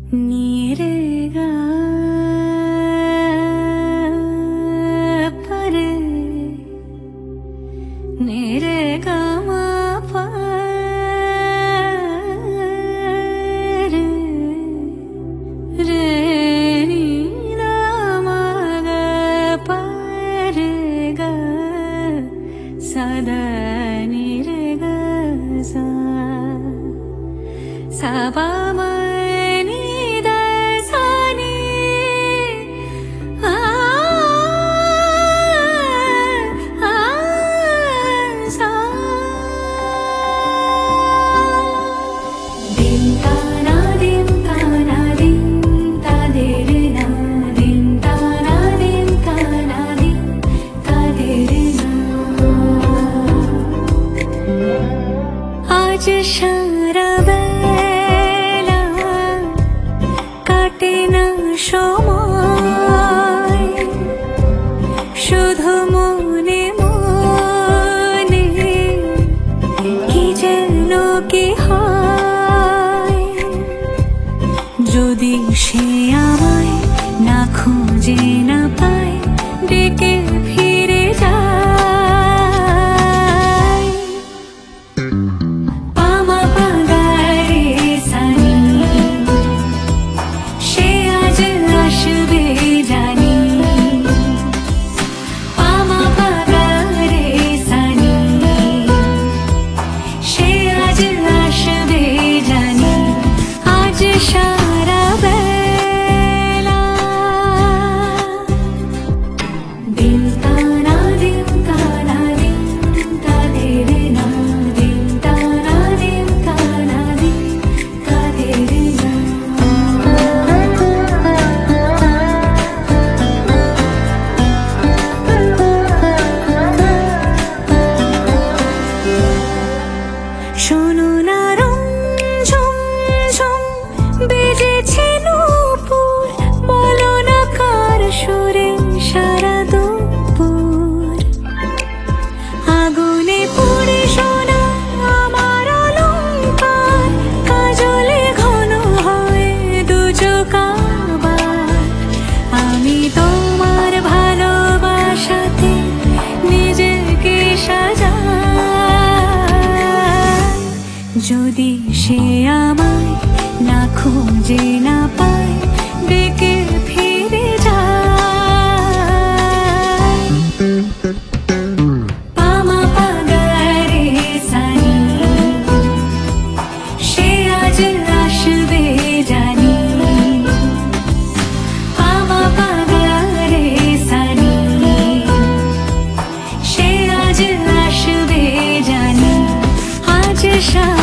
नीरेगा परे नीरेगा मा परे रे नीना मा गा परे गा सदा नीरेगा सा सा पा मा आज सारा बेला काटे ना समय शुधु मने मने कि जेन कि हय जोदि से आमाय ना खुঁজে ना पाय डेके फिरे যায় पामा पागारे सानी से आज आसबे जानी पामा पागारे सानी से आज आसबे जानी आज सारा बेला दिन ताना दिन ताना दिन तादेरे ना दिन ताना दिन ताना दिन तादेरे ना শোনো না রং ঝুম ঝুম বেজেছে নূপুর বলো না কার সুরে সারা দুপুর আগুনে পুড়ে সোনা আমার অলংকার কাজলে ঘন হয় দু চোখ আবার আমি তোমার ভালোবাসাতে নিজেকে সাজাই যদি সে আমায় না খুঁজে না পায় ডেকে ফিরে যায় পামা পাগারে সানি সে আজ আসবে জানি পামা পাগারে সানি সে আজ আসবে জানি আজ